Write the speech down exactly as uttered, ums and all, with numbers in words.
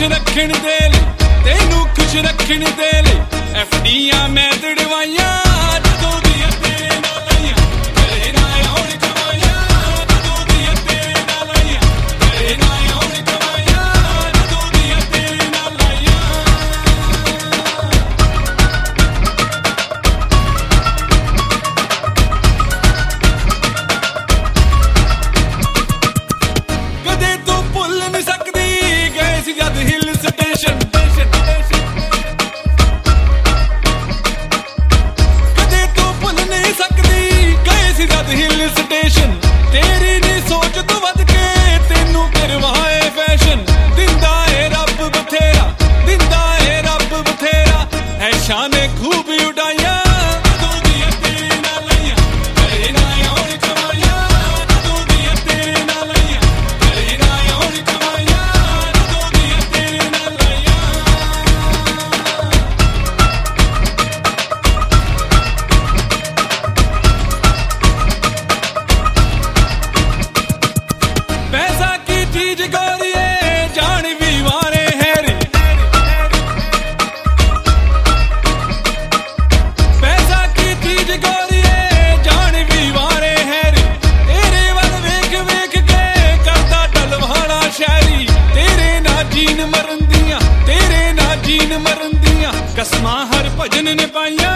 रखण दे लई तेनू खुश रखण दे लई एफ डीआं मैं तड़वाइयां जदों दियां तेरे नाल आईयां तेरे नाल आउण कमाइयां जदों दियां तेरे नाल आईयां तेरे नाल आउण कमाइयां जदों दियां तेरे नाल आईयां कदे तू भुल नहीं सकदी गए सी जद हिल स्टेशन हिल स्टेशन तेरी नी सोच तू वध के तेनू करवाए फैशन दिंदा है रब बथेरा दिंदा है रब बथेरा है शान खूब उड़ाइयां जदों दियां तेरे नाल आईयां तेरे नाल आउण कमाइयां जदों दियां तेरे नाल आईयां तेरे नाल आउण कमाइयां जदों दियां तेरे नाल आईयां पैसा की चीज गोरिए जान भी मारे हैरी पैसा की चीज गोरिए जान भी मारे हैरी तेरे वल वेख वेख के करदा डलवाना शहरी तेरे ना जीन मरन दियां तेरे ना जीन मरन दियां कसमां हर भजन ने पाइयां